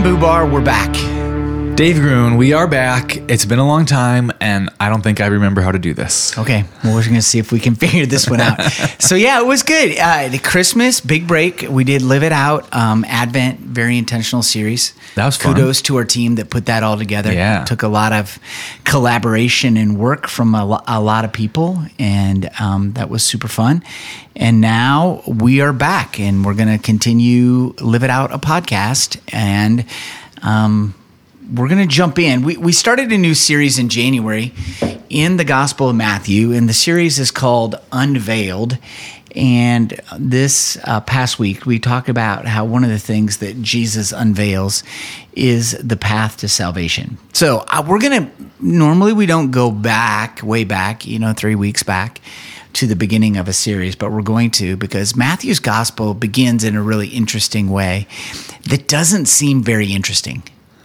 Bubar, we're back. Dave Gruen, we are back. It's been a long time, and I don't think I remember how to do this. Okay, well, we're going to see if we can figure this one out. So, yeah, it was good. The Christmas, big break. We did Live It Out, Advent, very intentional series. That was fun. Kudos to our team that put that all together. Yeah. Took a lot of collaboration and work from a lot of people, and that was super fun. And now we are back, and we're going to continue Live It Out, a podcast, and we're going to jump in. We started a new series in January in the Gospel of Matthew, and the series is called Unveiled. And this past week, we talked about how one of the things that Jesus unveils is the path to salvation. So we're going to, normally we don't go back, way back, 3 weeks back to the beginning of a series, but we're going to, because Matthew's Gospel begins in a really interesting way that doesn't seem very interesting.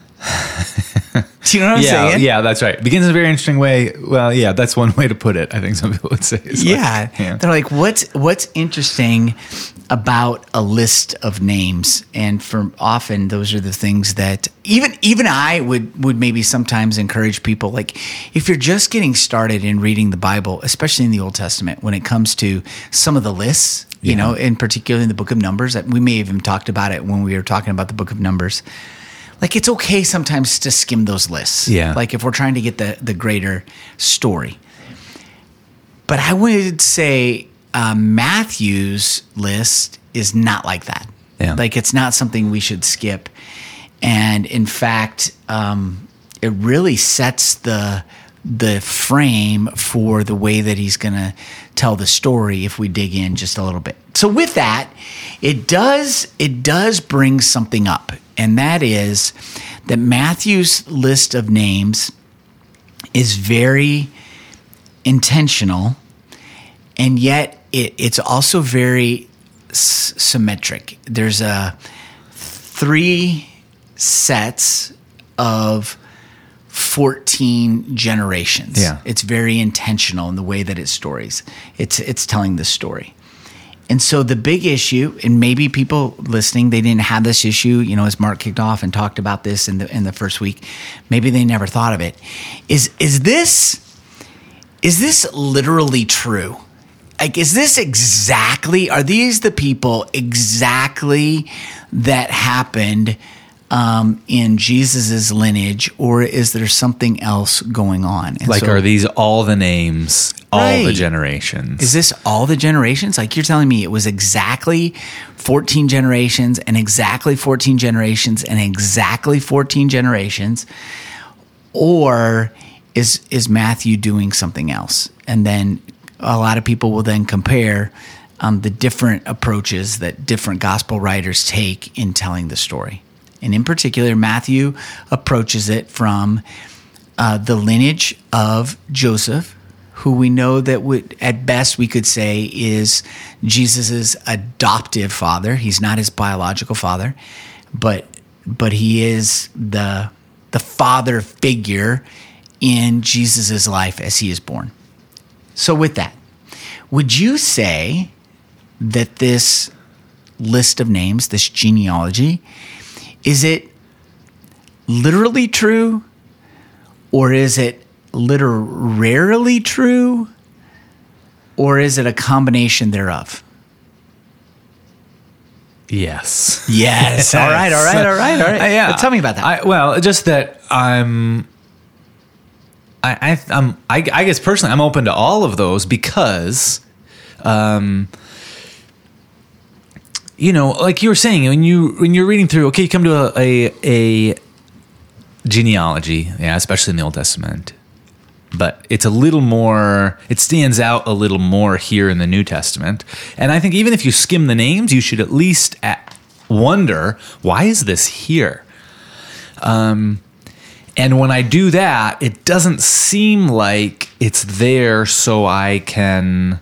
Do you know what I'm saying? Yeah, that's right. Begins in a very interesting way. Well, yeah, that's one way to put it. I think some people would say. They're like, what's interesting about a list of names? And for often, those are the things that even I would maybe sometimes encourage people. Like, if you're just getting started in reading the Bible, especially in the Old Testament, when it comes to some of the lists, in particular in the Book of Numbers, we may have even talked about it when we were talking about the Book of Numbers. Like, it's okay sometimes to skim those lists. Yeah. Like, if we're trying to get the greater story. But I would say Matthew's list is not like that. Yeah. Like, it's not something we should skip. And in fact, it really sets the frame for the way that he's going to tell the story if we dig in just a little bit. So with that, it does bring something up, and that is that Matthew's list of names is very intentional, and yet it's also very symmetric. There's 3 sets of 14 generations. Yeah. It's very intentional in the way that it stories. It's telling the story. And so the big issue, and maybe people listening, they didn't have this issue, as Mark kicked off and talked about this in the first week, maybe they never thought of it. Is this literally true? Like, are these the people exactly that happened in Jesus's lineage, or is there something else going on? And are these all the names, all the generations? Is this all the generations? Like, you're telling me it was exactly 14 generations and exactly 14 generations and exactly 14 generations, or is Matthew doing something else? And then a lot of people will then compare the different approaches that different gospel writers take in telling the story. And in particular, Matthew approaches it from the lineage of Joseph, who we know that at best we could say is Jesus's adoptive father. He's not his biological father, but he is the father figure in Jesus's life as he is born. So with that, would you say that this list of names, this genealogy, is it literally true, or is it literarily true, or is it a combination thereof? Yes. Yes. All right. Yeah. Tell me about that. Just that I guess personally I'm open to all of those because, like you were saying, when you're reading through, okay, you come to a genealogy, especially in the Old Testament, but it's a little more, it stands out a little more here in the New Testament. And I think even if you skim the names, you should at least wonder, why is this here? And when I do that, it doesn't seem like it's there so I can,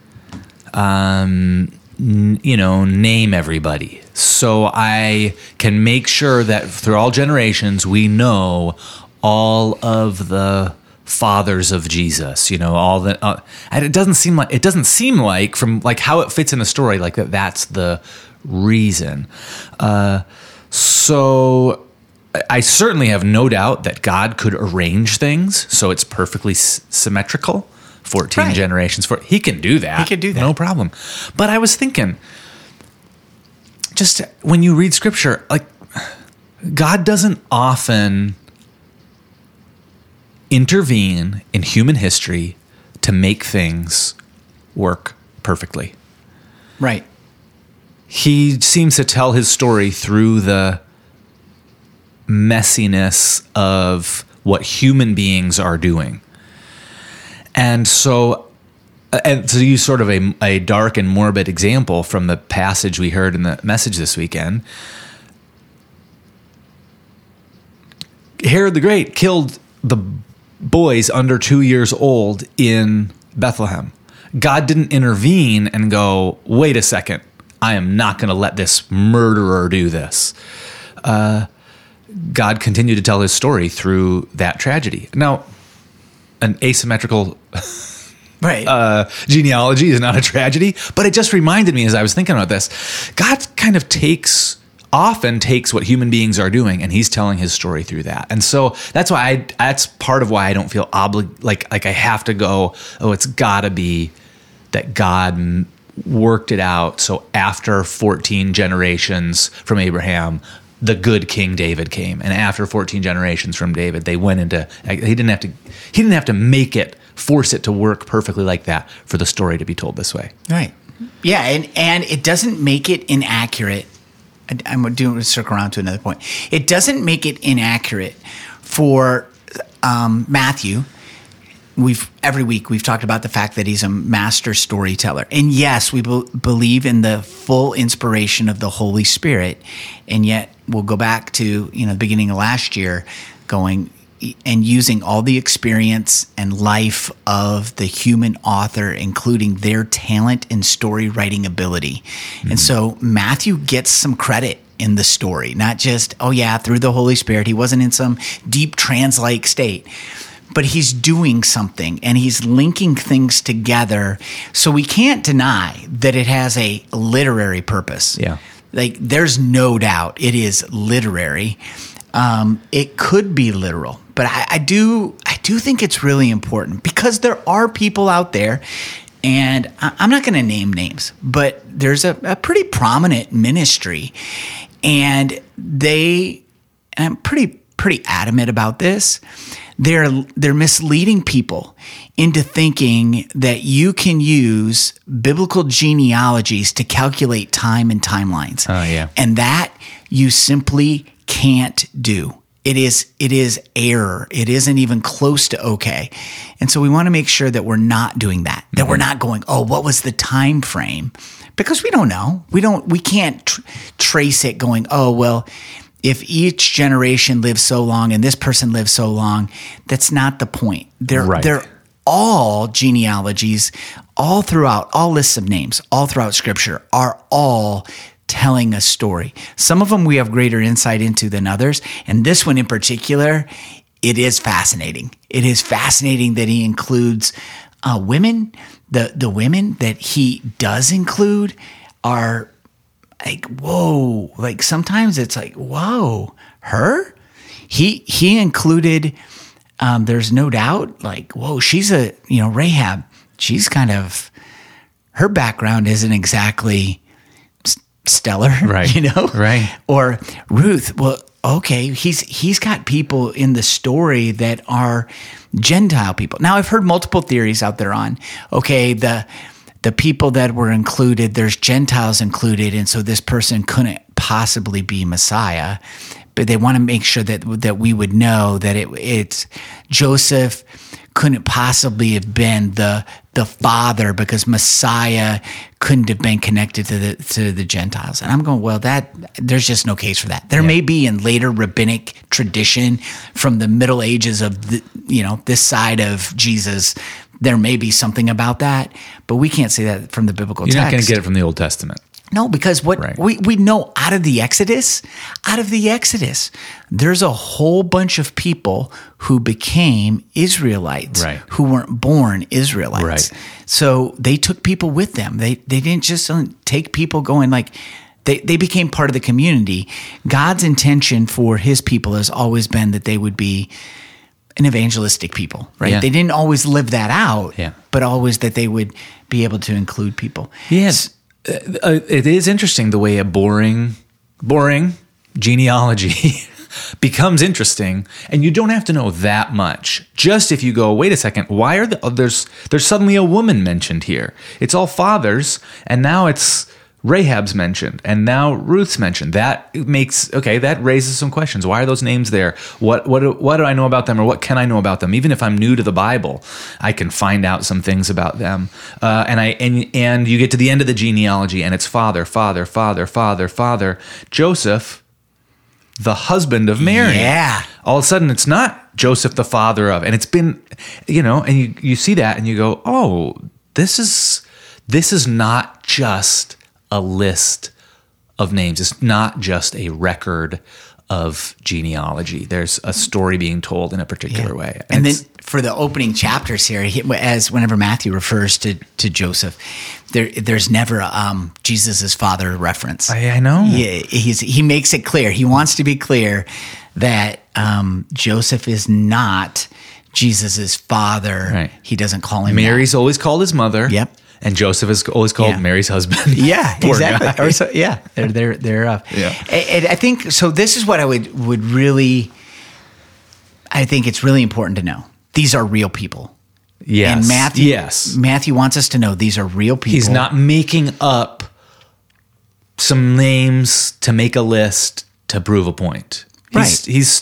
name everybody. So I can make sure that through all generations, we know all of the fathers of Jesus, all the, and it doesn't seem like from like how it fits in the story, like that's the reason. So I certainly have no doubt that God could arrange things so it's perfectly symmetrical. 14 Right. generations for he can do that. He could do that. No problem. But I was thinking, just when you read scripture, like God doesn't often intervene in human history to make things work perfectly. Right. He seems to tell his story through the messiness of what human beings are doing. And to use sort of a dark and morbid example from the passage we heard in the message this weekend, Herod the Great killed the boys under 2 years old in Bethlehem. God didn't intervene and go, wait a second, I am not going to let this murderer do this. God continued to tell his story through that tragedy. Now, an asymmetrical Right. genealogy is not a tragedy, but it just reminded me as I was thinking about this, God kind of often takes what human beings are doing and he's telling his story through that. And so that's part of why I don't feel like I have to go, oh, it's gotta be that God worked it out. So after 14 generations from Abraham, the good King David came, and after 14 generations from David, they went into. He didn't have to make it, force it to work perfectly like that for the story to be told this way. Right. Yeah, and it doesn't make it inaccurate. I'm doing a circle around to another point. It doesn't make it inaccurate for Matthew. Every week we've talked about the fact that he's a master storyteller, and yes, we believe in the full inspiration of the Holy Spirit, and yet we'll go back to the beginning of last year, going and using all the experience and life of the human author, including their talent and story writing ability. Mm-hmm. And so Matthew gets some credit in the story, not just, oh yeah, through the Holy Spirit. He wasn't in some deep trance-like state, but he's doing something and he's linking things together. So we can't deny that it has a literary purpose. Yeah. Like there's no doubt it is literary. It could be literal, but I do think it's really important because there are people out there, and I'm not going to name names, but there's a pretty prominent ministry, and I'm pretty adamant about this. They're misleading people into thinking that you can use biblical genealogies to calculate time and timelines. Oh, yeah. And that you simply can't do. It is error. It isn't even close to okay. And so we want to make sure that we're not doing that. That mm-hmm. we're not going, oh, what was the time frame? Because we don't know. We can't trace it going, oh, well, if each generation lives so long and this person lives so long, that's not the point. They're all genealogies, all lists of names, all throughout Scripture are all telling a story. Some of them we have greater insight into than others. And this one in particular, it is fascinating. It is fascinating that he includes women. The women that he does include are like, whoa, like sometimes it's like, whoa, her? He included, there's no doubt, like, whoa, she's Rahab, she's kind of, her background isn't exactly stellar, right? Right. Or Ruth, well, okay, he's got people in the story that are Gentile people. Now, I've heard multiple theories out there on, okay, the people that were included, there's Gentiles included, and so this person couldn't possibly be Messiah. But they want to make sure that we would know that it's Joseph couldn't possibly have been the father because Messiah couldn't have been connected to the Gentiles. And I'm going, well, there's just no case for that. There may be in later rabbinic tradition from the Middle Ages of this side of Jesus, there may be something about that, but we can't say that from the biblical text. You're not going to get it from the Old Testament. No, because we know out of the Exodus, there's a whole bunch of people who became Israelites, who weren't born Israelites. Right. So they took people with them. They didn't just take people going like, They became part of the community. God's intention for his people has always been that they would be an evangelistic people, right? Yeah. They didn't always live that out, Yeah. but always that they would be able to include people. Yes. It is interesting the way a boring genealogy becomes interesting, and you don't have to know that much. Just if you go, wait a second, why are there's suddenly a woman mentioned here? It's all fathers, and now it's Rahab's mentioned, and now Ruth's mentioned. That raises some questions. Why are those names there? What do I know about them, or what can I know about them? Even if I'm new to the Bible, I can find out some things about them. And you get to the end of the genealogy, and it's father, Joseph, the husband of Mary. Yeah. All of a sudden, it's not Joseph, the father of, and it's been, and you see that, and you go, oh, this is not just a list of names. It's not just a record of genealogy. There's a story being told in a particular way. And then for the opening chapters here, as whenever Matthew refers to Joseph, there's never Jesus' father reference. I know. He makes it clear. He wants to be clear that Joseph is not Jesus' father. Right. He doesn't call him Mary's always called his mother. Yep. And Joseph is always called Mary's husband. Yeah, Poor exactly. guy. Or so, yeah, they're Yeah. And I think so. This is what I would really. I think it's really important to know. These are real people. Yes. And Matthew wants us to know these are real people. He's not making up some names to make a list to prove a point. Right.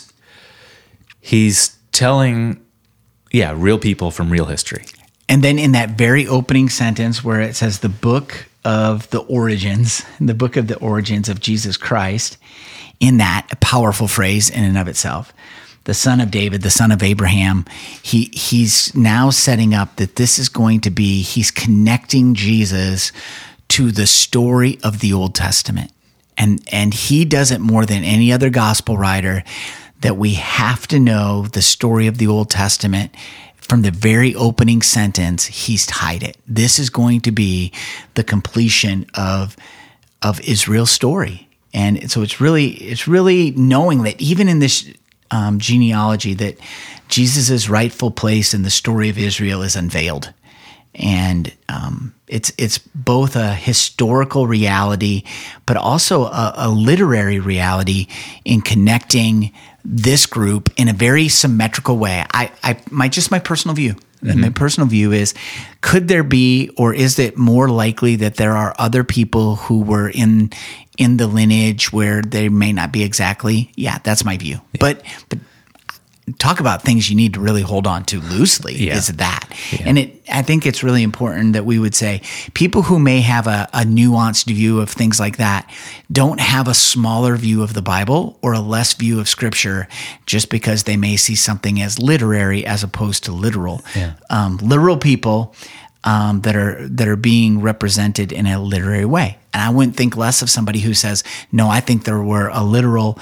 He's telling, real people from real history. And then in that very opening sentence where it says the book of the origins of Jesus Christ, in that a powerful phrase in and of itself, the son of David, the son of Abraham, he's now setting up that this is going to be, he's connecting Jesus to the story of the Old Testament. And he does it more than any other gospel writer, that we have to know the story of the Old Testament. From the very opening sentence, he's tied it. This is going to be the completion of Israel's story. And so it's really knowing that even in this genealogy, that Jesus' rightful place in the story of Israel is unveiled. And it's both a historical reality, but also a literary reality in connecting this group in a very symmetrical way. My personal view. Mm-hmm. And my personal view is, could there be, or is it more likely that there are other people who were in the lineage where they may not be exactly? Yeah, that's my view. Yeah. But talk about things you need to really hold on to loosely is that. Yeah. And I think it's really important that we would say people who may have a nuanced view of things like that don't have a smaller view of the Bible or a less view of Scripture just because they may see something as literary as opposed to literal. Yeah. Literal people that are being represented in a literary way. And I wouldn't think less of somebody who says, no, I think there were a literal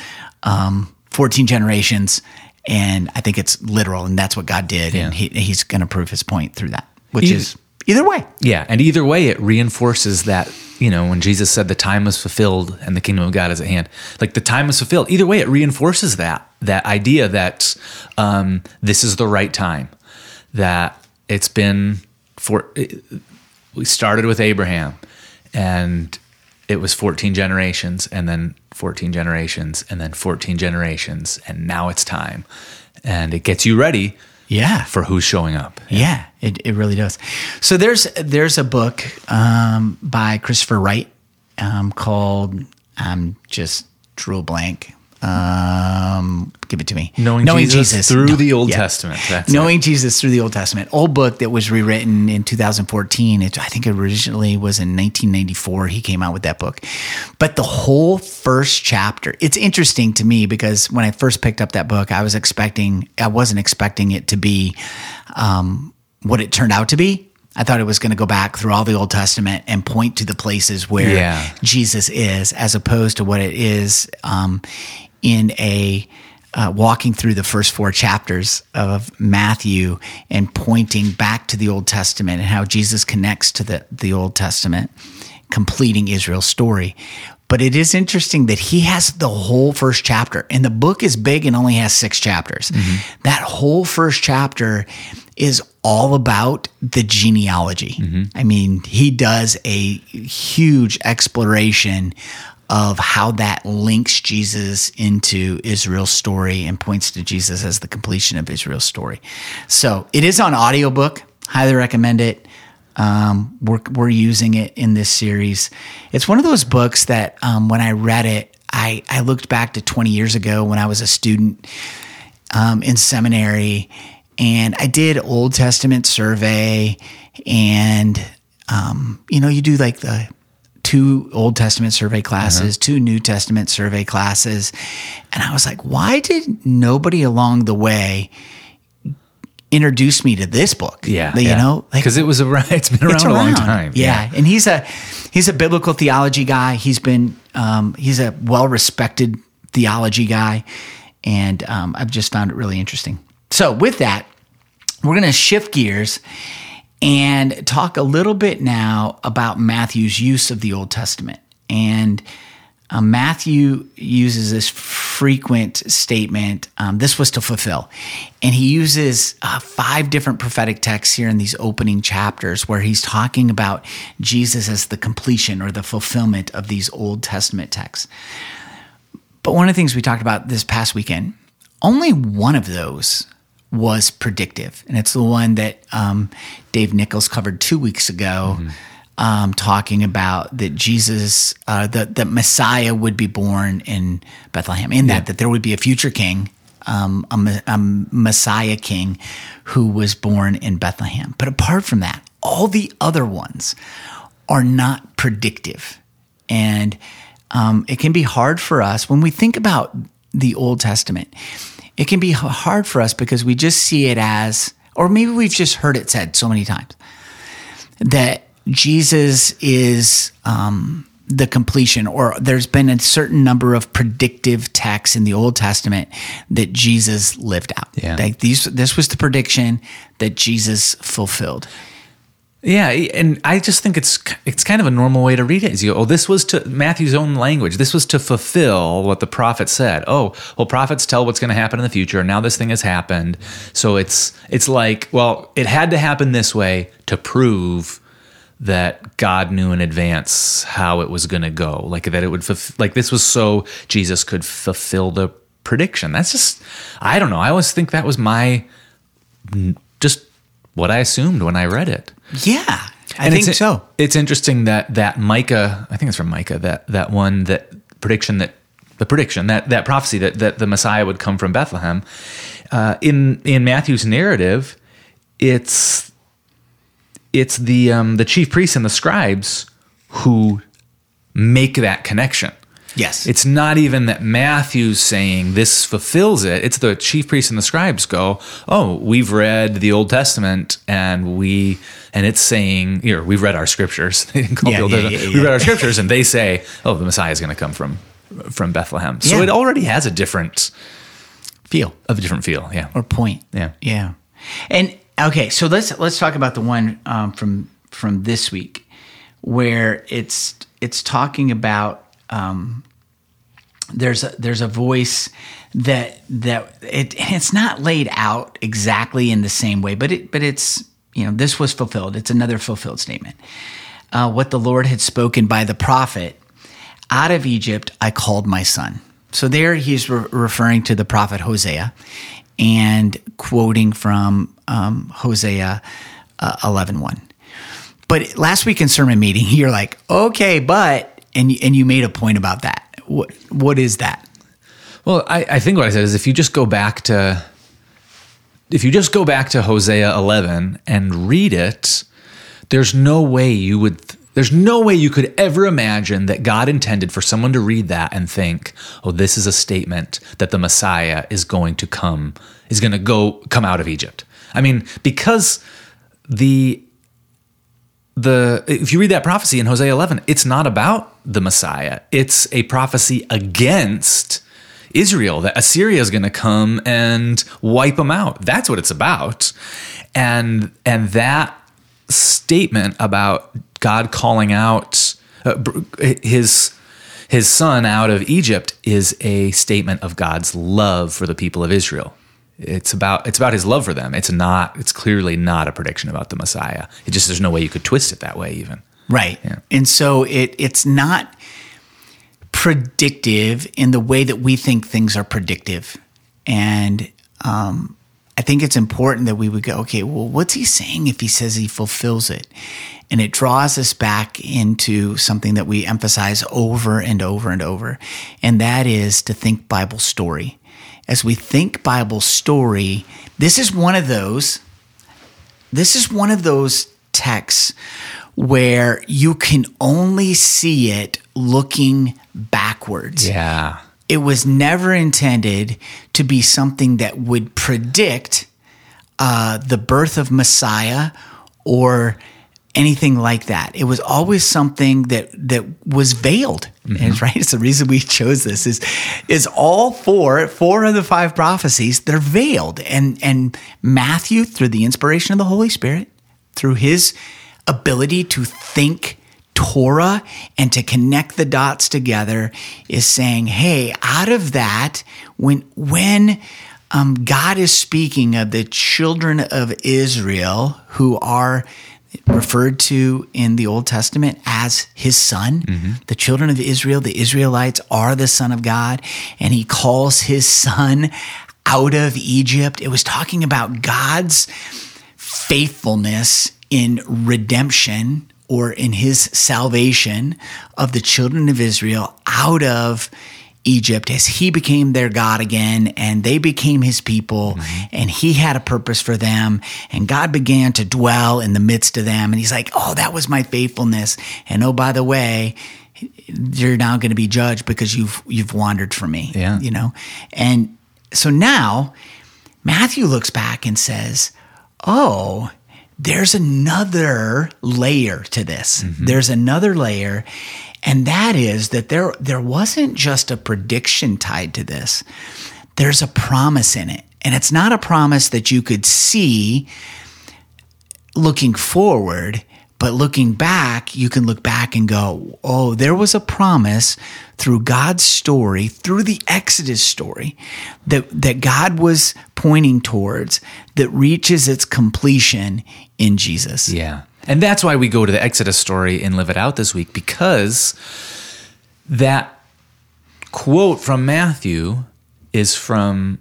14 generations, and I think it's literal, and that's what God did, and he's going to prove his point through that, which is either way. Yeah, and either way, it reinforces that, when Jesus said the time was fulfilled and the kingdom of God is at hand, like the time was fulfilled. Either way, it reinforces that idea that this is the right time, that it's been we started with Abraham, and it was 14 generations, and then 14 generations, and then 14 generations, and now it's time. And it gets you ready for who's showing up. Yeah, it really does. So there's a book by Christopher Wright called, just drew a blank. Give it to me. Knowing Jesus through the Old Testament. That's Knowing Jesus through the Old Testament. Old book that was rewritten in 2014. I think originally was in 1994. He came out with that book. But the whole first chapter, it's interesting to me because when I first picked up that book, I wasn't expecting it to be what it turned out to be. I thought it was going to go back through all the Old Testament and point to the places where Jesus is, as opposed to what it is in a walking through the first 4 chapters of Matthew and pointing back to the Old Testament and how Jesus connects to the Old Testament, completing Israel's story. But it is interesting that he has the whole first chapter, and the book is big and only has 6 chapters. That whole first chapter is all about the genealogy. I mean, he does a huge exploration of how that links Jesus into Israel's story and points to Jesus as the completion of Israel's story. So it is on audiobook. Highly recommend it. We're using it in this series. It's one of those books that when I read it, I looked back to 20 years ago when I was a student in seminary, and I did Old Testament survey, and you do like the 2 Old Testament survey classes, 2 New Testament survey classes, and I was like, why did nobody along the way introduce me to this book? Because it's been around a long time. Yeah. And he's a biblical theology guy. He's a well-respected theology guy, and I've just found it really interesting. So with that, we're going to shift gears and talk a little bit now about Matthew's use of the Old Testament. And Matthew uses this frequent statement, this was to fulfill. And he uses 5 different prophetic texts here in these opening chapters where he's talking about Jesus as the completion or the fulfillment of these Old Testament texts. But one of the things we talked about this past weekend, only one of those was predictive. And it's the one that Dave Nichols covered 2 weeks ago, talking about that Jesus, that Messiah would be born in Bethlehem, that there would be a future king, a Messiah king who was born in Bethlehem. But apart from that, all the other ones are not predictive. And it can be hard for us when we think about the Old Testament. It can be hard for us because we just see it as, or maybe we've just heard it said so many times, that Jesus is the completion, or there's been a certain number of predictive texts in the Old Testament that Jesus lived out. Yeah. Like this was the prediction that Jesus fulfilled. Yeah, and I just think it's kind of a normal way to read it. Is this was to Matthew's own language. This was to fulfill what the prophet said. Prophets tell what's going to happen in the future, and now this thing has happened. So it's like, it had to happen this way to prove that God knew in advance how it was going to go. Like that it would this was so Jesus could fulfill the prediction. That's just, I don't know. I always think that was just what I assumed when I read it. Yeah, I think so. It's interesting that Micah, I think it's from Micah, that prophecy that the Messiah would come from Bethlehem. In Matthew's narrative, it's the chief priests and the scribes who make that connection. Yes. It's not even that Matthew's saying this fulfills it. It's the chief priests and the scribes go, we've read the Old Testament and it's saying, here, we've read our scriptures. They didn't call the Old Testament. We read our scriptures and they say, the Messiah is going to come from Bethlehem. So it already has a different feel. Yeah. Or point. Yeah. Yeah. And okay, so let's talk about the one from this week where it's talking about there's a voice that it's not laid out exactly in the same way, but it's this was fulfilled. It's another fulfilled statement. What the Lord had spoken by the prophet, out of Egypt I called my son. So there he's referring to the prophet Hosea and quoting from Hosea 11:1. But last week in sermon meeting, you're like, okay, but and you made a point about that. What is that? Well, I think what I said is if you just go back to Hosea 11 and read it, there's no way you could ever imagine that God intended for someone to read that and think, this is a statement that the Messiah is going to come out of Egypt. I mean, because if you read that prophecy in Hosea 11, it's not about the Messiah. It's a prophecy against Israel, that Assyria is going to come and wipe them out. That's what it's about. And that statement about God calling out his his son out of Egypt is a statement of God's love for the people of Israel. It's about his love for them. It's clearly not a prediction about the Messiah. There's no way you could twist it that way even. Right. Yeah. And so it's not predictive in the way that we think things are predictive. And I think it's important that we would go, okay, well, what's he saying if he says he fulfills it? And it draws us back into something that we emphasize over and over and over, and that is to think Bible story. As we think Bible story, this is one of those texts where you can only see it looking backwards. Yeah. It was never intended to be something that would predict the birth of Messiah or anything like that. It was always something that was veiled. Mm-hmm. And right, it's the reason we chose this is all four of the 5 prophecies, they're veiled. And Matthew, through the inspiration of the Holy Spirit, through his ability to think Torah and to connect the dots together, is saying, hey, out of that, when God is speaking of the children of Israel, who are referred to in the Old Testament as his son, the children of Israel, the Israelites are the son of God, and he calls his son out of Egypt. It was talking about God's faithfulness in redemption, or in his salvation of the children of Israel out of Egypt, as he became their God again, and they became his people, and he had a purpose for them, and God began to dwell in the midst of them. And he's like, oh, that was my faithfulness. And oh, by the way, you're now going to be judged because you've wandered from me. Yeah. You know? And so now Matthew looks back and says, oh, there's another layer to this. There's another layer, and that is that there wasn't just a prediction tied to this. There's a promise in it. And it's not a promise that you could see looking forward, but looking back, you can look back and go, oh, there was a promise through God's story, through the Exodus story, that God was pointing towards, that reaches its completion in Jesus. Yeah. And that's why we go to the Exodus story and live it out this week, because that quote from Matthew is from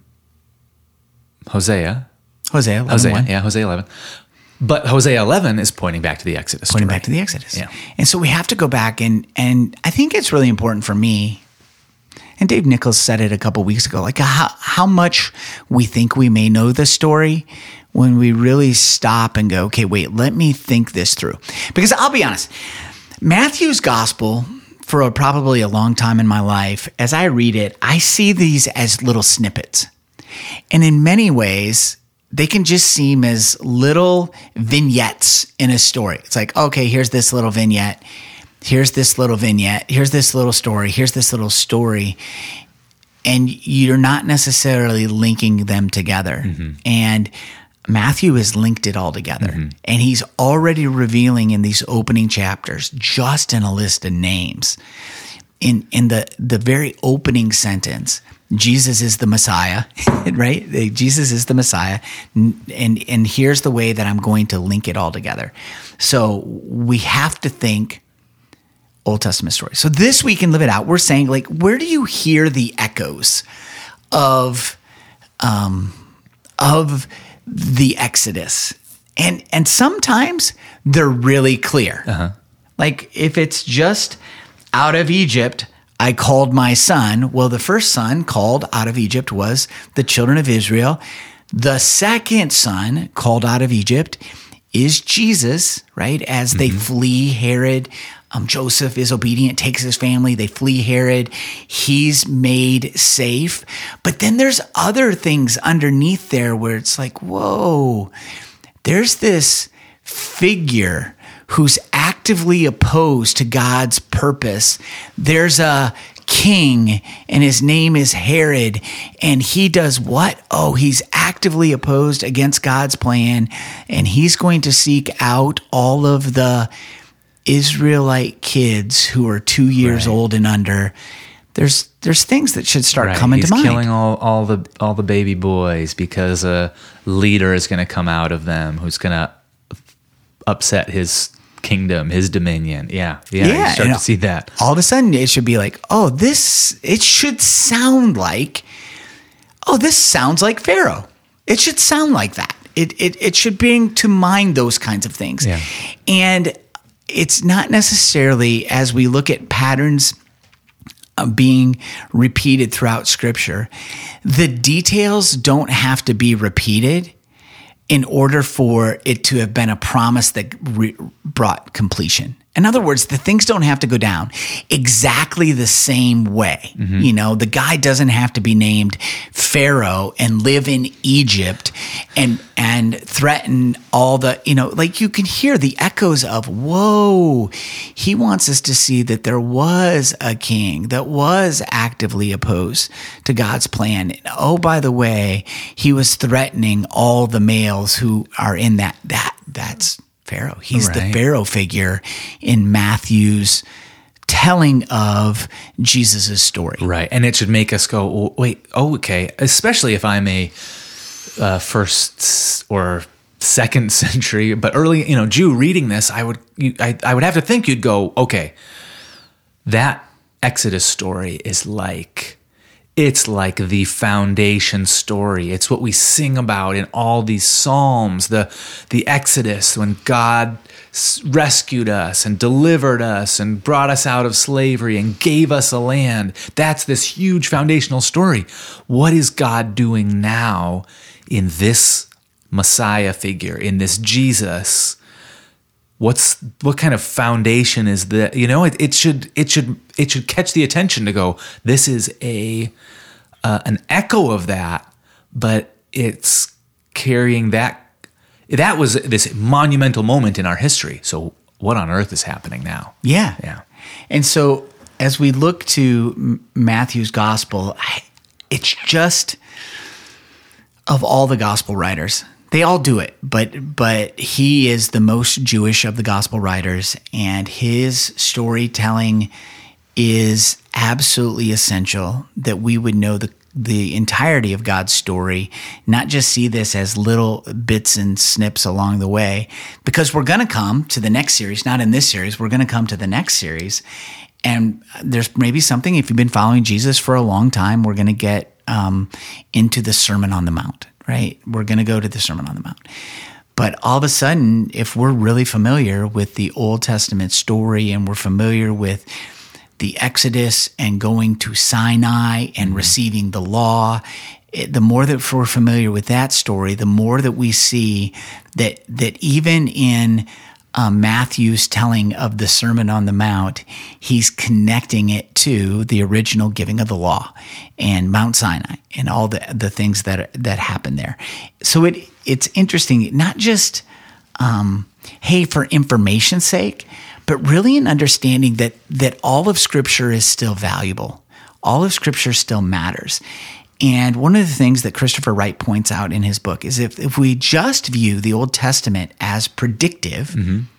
Hosea. Hosea 11. But Hosea 11 is pointing back to the Exodus story. Pointing back to the Exodus. Yeah. And so we have to go back, and I think it's really important for me, and Dave Nichols said it a couple weeks ago, like how much we think we may know the story when we really stop and go, okay, wait, let me think this through. Because I'll be honest, Matthew's gospel, for probably a long time in my life, as I read it, I see these as little snippets. And in many ways, they can just seem as little vignettes in a story. It's like, okay, here's this little vignette. Here's this little vignette. Here's this little story. Here's this little story. And you're not necessarily linking them together. And Matthew has linked it all together. And he's already revealing in these opening chapters, just in a list of names, in the very opening sentence, Jesus is the Messiah, right? Jesus is the Messiah. And here's the way that I'm going to link it all together. So we have to think Old Testament story. So this week in Live It Out, we're saying, like, where do you hear the echoes of the Exodus? And sometimes they're really clear. Like if it's just out of Egypt, I called my son. Well, the first son called out of Egypt was the children of Israel. The second son called out of Egypt is Jesus, right? As they flee Herod, Joseph is obedient, takes his family, they flee Herod. He's made safe. But then there's other things underneath there where it's like, whoa, there's this figure who's actively opposed to God's purpose. There's a king, and his name is Herod, and he does what? Oh, he's actively opposed against God's plan, and he's going to seek out all of the Israelite kids who are 2 years old and under, there's things that should start coming to mind. He's killing all the baby boys because a leader is going to come out of them who's going to upset his kingdom, his dominion. Yeah. You start to see that. All of a sudden, it should be like, it should sound like, this sounds like Pharaoh. It should sound like that. It should bring to mind those kinds of things. Yeah. And it's not necessarily, as we look at patterns being repeated throughout Scripture, the details don't have to be repeated in order for it to have been a promise that brought completion. In other words, the things don't have to go down exactly the same way. Mm-hmm. The guy doesn't have to be named Pharaoh and live in Egypt and threaten all the, like you can hear the echoes of, whoa, he wants us to see that there was a king that was actively opposed to God's plan. And, oh, by the way, he was threatening all the males who are in that's Pharaoh. He's the Pharaoh figure in Matthew's telling of Jesus' story. Right. And it should make us go, wait, okay. Especially if I'm a first or second century, but early, Jew reading this, I would have to think you'd go, okay, that Exodus story is it's like the foundation story. It's what we sing about in all these Psalms, the Exodus, when God rescued us and delivered us and brought us out of slavery and gave us a land. That's this huge foundational story. What is God doing now in this Messiah figure, in this Jesus? What kind of foundation is that? It should catch the attention to go, this is an echo of that, but it's carrying that was this monumental moment in our history. So what on earth is happening now? Yeah. And so as we look to Matthew's gospel, it's just, of all the gospel writers, they all do it, but he is the most Jewish of the gospel writers, and his storytelling is absolutely essential that we would know the entirety of God's story, not just see this as little bits and snips along the way, because we're going to come to the next series, not in this series, we're going to come to the next series, and there's maybe something, if you've been following Jesus for a long time, we're going to get into the Sermon on the Mount. Right? We're going to go to the Sermon on the Mount. But all of a sudden, if we're really familiar with the Old Testament story and we're familiar with the Exodus and going to Sinai and receiving the law, the more that we're familiar with that story, the more that we see that even in Matthew's telling of the Sermon on the Mount, he's connecting it to the original giving of the law and Mount Sinai and all the things that happen there. So it's interesting, not just for information's sake, but really an understanding that all of Scripture is still valuable. All of Scripture still matters. And one of the things that Christopher Wright points out in his book is if we just view the Old Testament as predictive,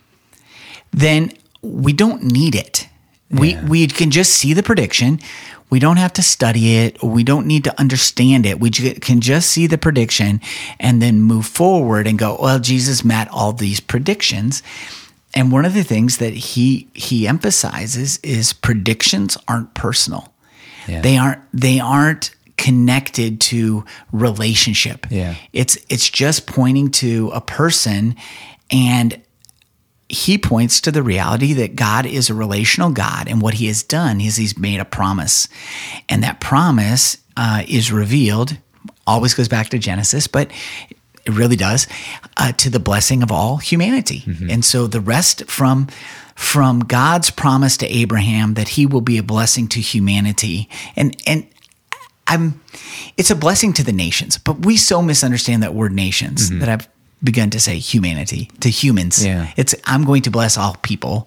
then we don't need it. We can just see the prediction. We don't have to study it, or we don't need to understand it. We can just see the prediction and then move forward and go, well, Jesus met all these predictions. And one of the things that he emphasizes is predictions aren't personal. Yeah. They aren't connected to relationship. Yeah. It's just pointing to a person, and he points to the reality that God is a relational God, and what he has done is he's made a promise, and that promise is revealed, always goes back to Genesis, but it really does, to the blessing of all humanity. Mm-hmm. And so the rest from God's promise to Abraham that he will be a blessing to humanity, and it's a blessing to the nations, but we so misunderstand that word nations that I've begun to say humanity to humans. Yeah. I'm going to bless all people.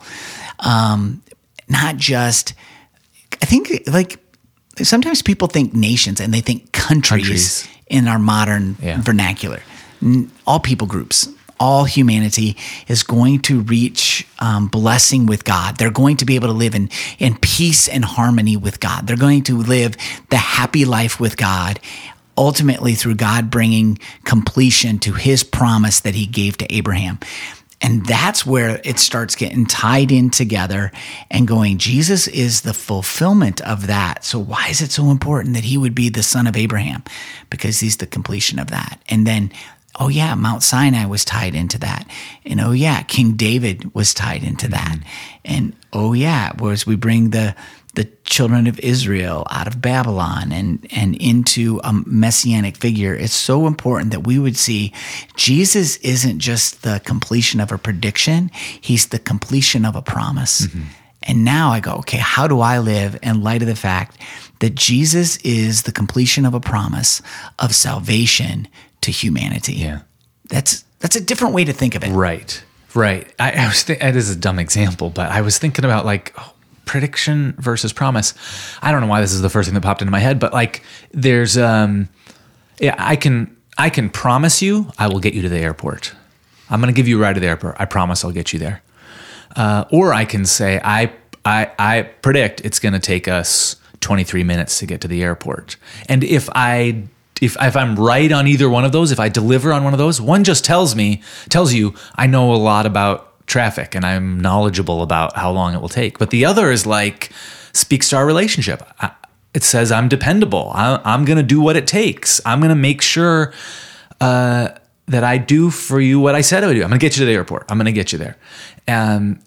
Not just, I think like sometimes people think nations and they think countries. In our modern vernacular. All people groups, all humanity is going to reach blessing with God. They're going to be able to live in peace and harmony with God. They're going to live the happy life with God, ultimately through God bringing completion to his promise that he gave to Abraham. And that's where it starts getting tied in together and going, Jesus is the fulfillment of that. So why is it so important that he would be the son of Abraham? Because he's the completion of that. And then, oh yeah, Mount Sinai was tied into that. And oh yeah, King David was tied into that. And oh yeah, whereas we bring the children of Israel out of Babylon and into a messianic figure, it's so important that we would see Jesus isn't just the completion of a prediction, he's the completion of a promise. And now I go, okay, how do I live in light of the fact that Jesus is the completion of a promise of salvation to humanity? Yeah. That's a different way to think of it. Right. I was it is a dumb example, but I was thinking about prediction versus promise. I don't know why this is the first thing that popped into my head, but there's I can promise you I will get you to the airport. I'm going to give you a ride to the airport. I promise I'll get you there. Or I can say I predict it's going to take us 23 minutes to get to the airport. And if I'm right on either one of those, if I deliver on one of those, one just tells you I know a lot about traffic and I'm knowledgeable about how long it will take. But the other is speaks to our relationship. It says I'm dependable. I'm going to do what it takes. I'm going to make sure that I do for you what I said I would do. I'm going to get you to the airport. I'm going to get you there. And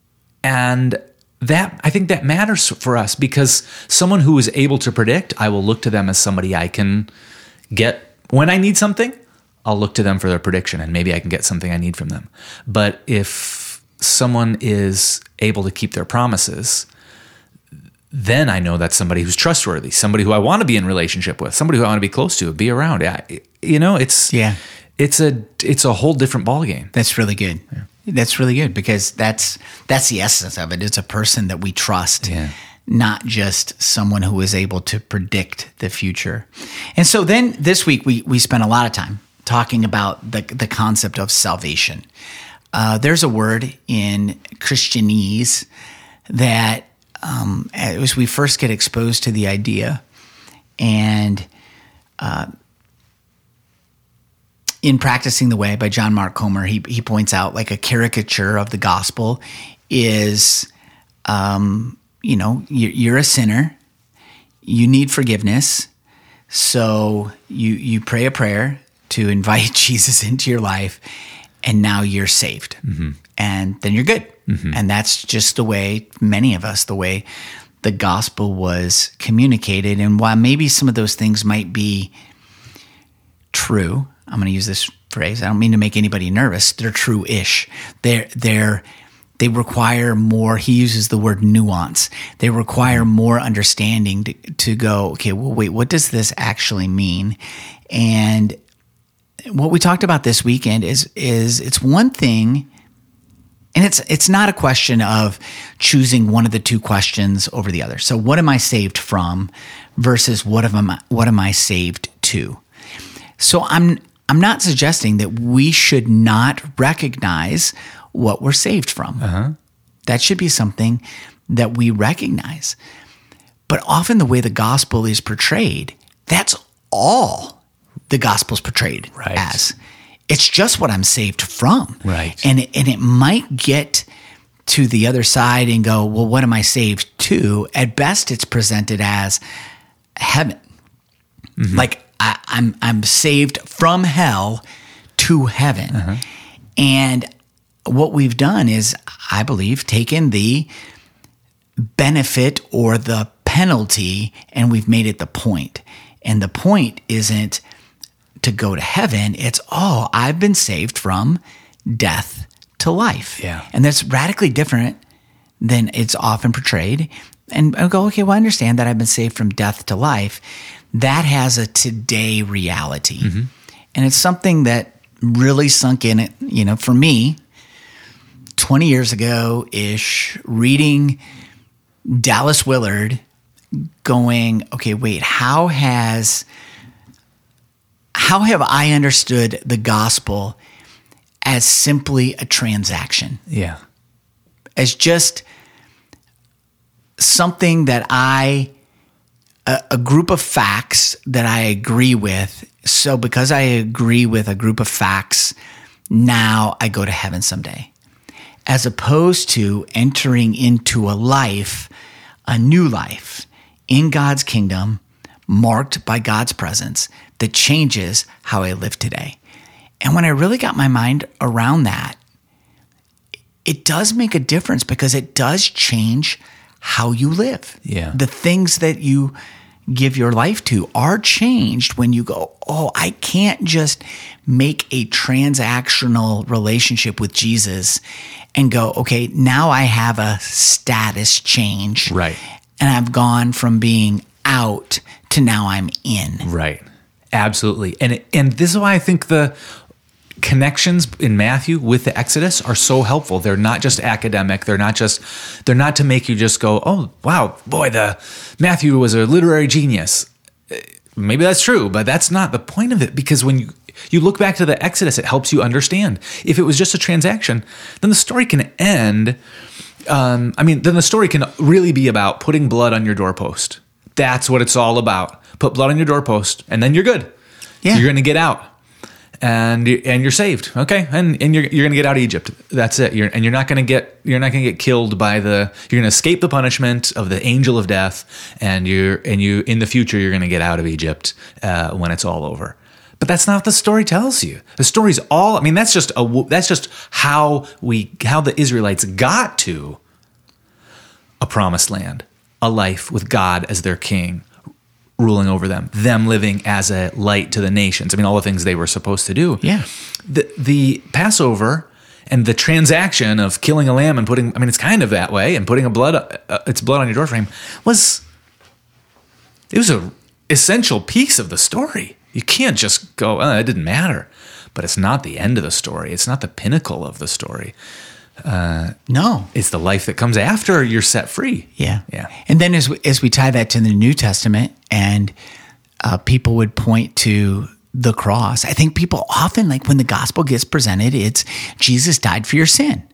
that, I think that matters for us because someone who is able to predict, I will look to them as somebody I can get when I need something. I'll look to them for their prediction and maybe I can get something I need from them. But if someone is able to keep their promises, then I know that's somebody who's trustworthy, somebody who I want to be in relationship with, somebody who I want to be close to, be around. It's a whole different ballgame. That's really good. Yeah. That's really good because that's the essence of it. It's a person that we trust. Yeah. Not just someone who is able to predict the future. And so then this week we spent a lot of time talking about the concept of salvation. There's a word in Christianese that as we first get exposed to the idea, and in Practicing the Way by John Mark Comer, he points out a caricature of the gospel is, you're a sinner, you need forgiveness, so you pray a prayer to invite Jesus into your life, and now you're saved. Mm-hmm. And then you're good. Mm-hmm. And that's just the way, many of us, the way the gospel was communicated. And while maybe some of those things might be true, I'm going to use this phrase, I don't mean to make anybody nervous, they're true-ish. They require more, he uses the word nuance. They require more understanding to go, okay, well, wait, what does this actually mean? And what we talked about this weekend is it's one thing, and it's not a question of choosing one of the two questions over the other. So what am I saved from versus what am I saved to? So I'm not suggesting that we should not recognize what we're saved from. Uh-huh. That should be something that we recognize. But often the way the gospel is portrayed, that's all the gospel's portrayed as. It's just what I'm saved from. Right. And it might get to the other side and go, well, what am I saved to? At best, it's presented as heaven. Mm-hmm. I'm saved from hell to heaven. Uh-huh. And what we've done is, I believe, taken the benefit or the penalty and we've made it the point. And the point isn't to go to heaven. It's, I've been saved from death to life. Yeah. And that's radically different than it's often portrayed. And I go, okay, well, I understand that I've been saved from death to life. That has a today reality. Mm-hmm. And it's something that really sunk in it, for me, 20 years ago-ish, reading Dallas Willard, going, okay, wait, how have I understood the gospel as simply a transaction, Yeah. as just something that a group of facts that I agree with. So because I agree with a group of facts, now I go to heaven someday, as opposed to entering into a life, a new life in God's kingdom, marked by God's presence that changes how I live today. And when I really got my mind around that, it does make a difference because it does change how you live. Yeah. The things that you give your life to are changed when you go, oh, I can't just make a transactional relationship with Jesus and go, okay, now I have a status change. Right. And I've gone from being out to now I'm in. Right. Absolutely. And this is why I think the connections in Matthew with the Exodus are so helpful. They're not just academic. They're not to make you just go, oh, wow, boy, Matthew was a literary genius. Maybe that's true, but that's not the point of it, because when you look back to the Exodus, it helps you understand. If it was just a transaction, then the story can end. Then the story can really be about putting blood on your doorpost. That's what it's all about. Put blood on your doorpost, and then you're good. Yeah. You're going to get out. And you're saved, okay, and you're going to get out of Egypt. That's it. You're not going to get killed by you're going to escape the punishment of the angel of death, and you in the future you're going to get out of Egypt when it's all over. But that's not what the story tells you. The story's all. I mean, that's just how the Israelites got to a promised land, a life with God as their king, ruling over them living as a light to the nations. I mean, all the things they were supposed to do. Yeah. The Passover and the transaction of killing a lamb and it's kind of that way, and putting its blood on your doorframe was a essential piece of the story. You can't just go, oh, it didn't matter. But it's not the end of the story. It's not the pinnacle of the story. No. It's the life that comes after you're set free. Yeah. Yeah. And then as we tie that to the New Testament, and people would point to the cross, I think people often, like when the gospel gets presented, it's Jesus died for your sin.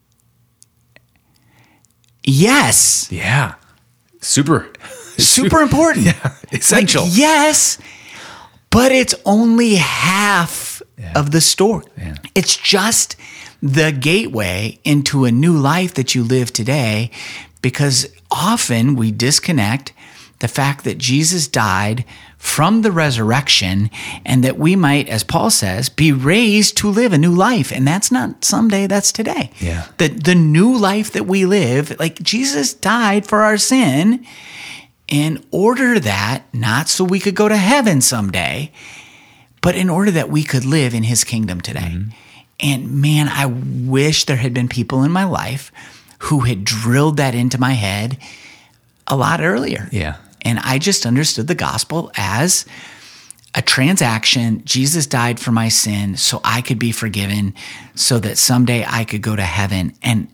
Yes. Yeah. Super important. Yeah. Essential. Like, yes. But it's only half of the story. Yeah. It's just the gateway into a new life that you live today, because often we disconnect the fact that Jesus died from the resurrection, and that we might, as Paul says, be raised to live a new life. And that's not someday, that's today. Yeah. The new life that we live, like Jesus died for our sin in order that, not so we could go to heaven someday, but in order that we could live in his kingdom today. Mm-hmm. And man, I wish there had been people in my life who had drilled that into my head a lot earlier. Yeah. And I just understood the gospel as a transaction. Jesus died for my sin so I could be forgiven, so that someday I could go to heaven. And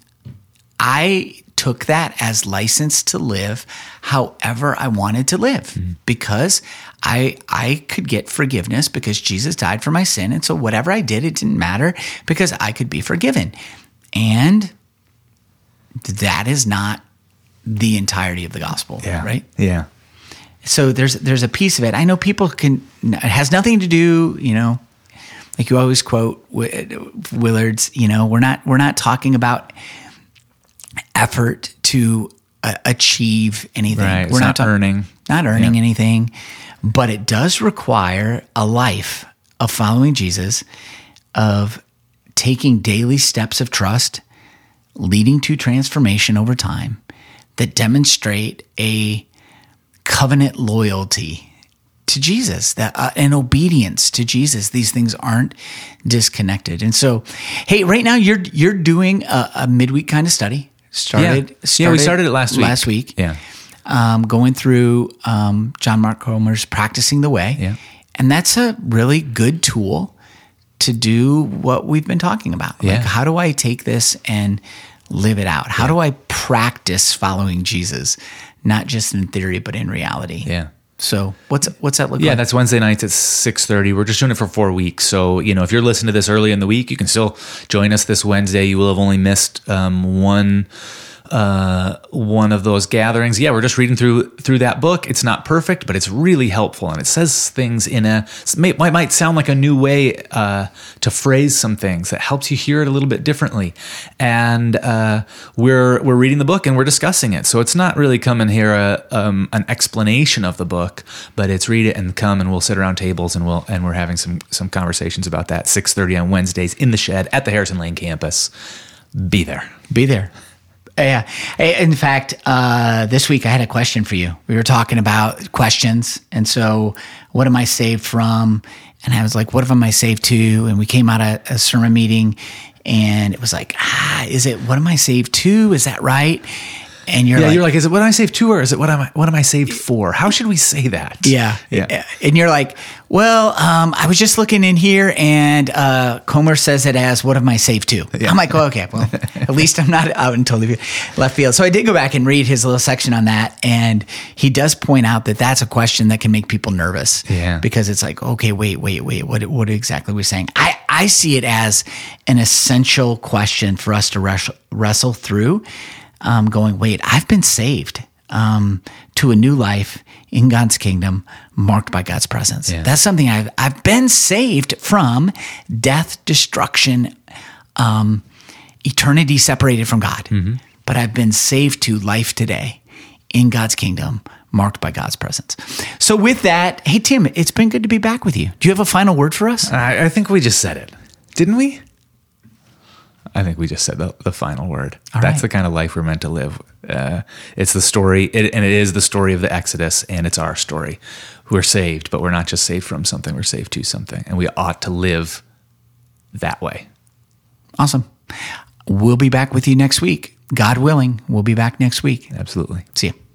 I took that as license to live however I wanted to live, because I could get forgiveness because Jesus died for my sin. And so whatever I did, it didn't matter because I could be forgiven. And that is not the entirety of the gospel, right? Yeah. So there's a piece of it. I know people it has nothing to do, like you always quote Willard's, we're not talking about effort to achieve anything. Right. We're not earning anything, but it does require a life of following Jesus, of taking daily steps of trust, leading to transformation over time, that demonstrate a covenant loyalty to Jesus, that and obedience to Jesus. These things aren't disconnected. And so, hey, right now you're doing a midweek kind of study. We started it last week. Yeah. Going through John Mark Comer's Practicing the Way. Yeah. And that's a really good tool to do what we've been talking about. Yeah. Like, how do I take this and live it out? How do I practice following Jesus, not just in theory, but in reality? Yeah. So what's that look Yeah, like? that's Wednesday nights at 6:30. We're just doing it for 4 weeks. So, if you're listening to this early in the week, you can still join us this Wednesday. You will have only missed one of those gatherings. Yeah, we're just reading through that book. It's not perfect, but it's really helpful, and it says things in might sound like a new way to phrase some things that helps you hear it a little bit differently. And we're reading the book and we're discussing it. So it's not really come and hear an explanation of the book, but it's read it and come, and we'll sit around tables and we're having some conversations about that. 6:30 on Wednesdays in the shed at the Harrison Lane campus. Be there. Be there. Yeah. In fact, this week I had a question for you. We were talking about questions. And so, what am I saved from? And I was like, what am I saved to? And we came out of a sermon meeting and it was like, what am I saved to? Is that right? And you're like, is it what am I saved to, or is it what am I saved for? How should we say that? Yeah. And you're like, well, I was just looking in here and Comer says it as what am I saved to? Yeah. I'm like, oh, okay, well, at least I'm not out in totally left field. So I did go back and read his little section on that. And he does point out that that's a question that can make people nervous. Yeah. Because it's like, okay, wait, what exactly are we saying? I see it as an essential question for us to wrestle through. Going, wait, I've been saved to a new life in God's kingdom, marked by God's presence. Yeah. That's something I've been saved from death, destruction, eternity separated from God. Mm-hmm. But I've been saved to life today in God's kingdom, marked by God's presence. So with that, hey, Tim, it's been good to be back with you. Do you have a final word for us? I think we just said it. Didn't we? I think we just said the final word. All That's right. the kind of life we're meant to live. It's the story, and it is the story of the Exodus, and it's our story. We're saved, but we're not just saved from something, we're saved to something, and we ought to live that way. Awesome. We'll be back with you next week. God willing, we'll be back next week. Absolutely. See you.